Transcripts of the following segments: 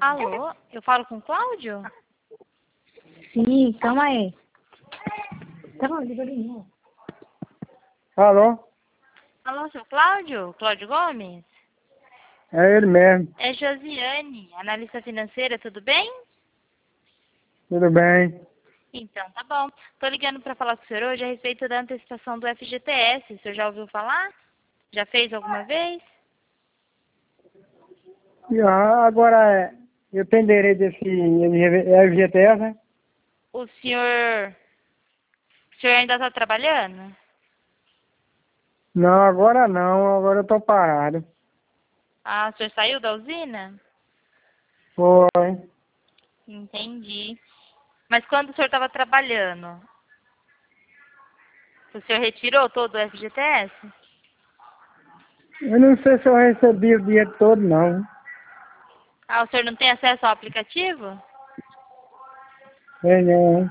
Alô, eu falo com o Cláudio? Sim, calma aí. Tá bom, devagarinho. Alô? Alô, seu Cláudio? Cláudio Gomes? É ele mesmo. É Josiane, analista financeira, tudo bem? Tudo bem? Então, tá bom. Tô ligando para falar com o senhor hoje a respeito da antecipação do FGTS. O senhor já ouviu falar? Já fez alguma vez? Agora, eu tenho direito desse FGTS, né? O senhor ainda está trabalhando? Não, agora não. Agora eu tô parado. Ah, o senhor saiu da usina? Foi. Entendi. Mas quando o senhor estava trabalhando, o senhor retirou todo o FGTS? Eu não sei se eu recebi o dinheiro todo, não. Ah, o senhor não tem acesso ao aplicativo? Sei não.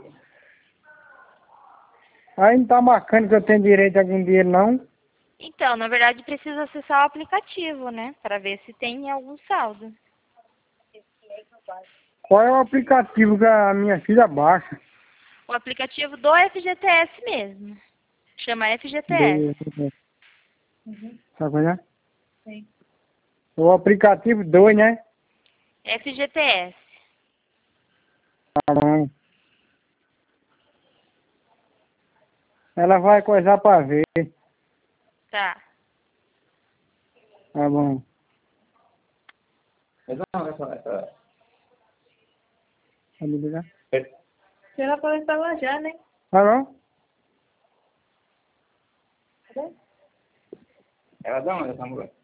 Aí não tá marcando que eu tenho direito a algum dinheiro, não? Então, na verdade, precisa acessar o aplicativo, né? Para ver se tem algum saldo. Qual é o aplicativo que a minha filha baixa? O aplicativo do FGTS mesmo. Chama FGTS. Sabe qual é? Sim. O aplicativo 2, né? FGTS. Tá bom. Ela vai coisar pra ver. Tá. Tá bom. Pode me ligar? Será para estar lá já, né? Tá bom? Tá bom? Ela dá onde essa mulher?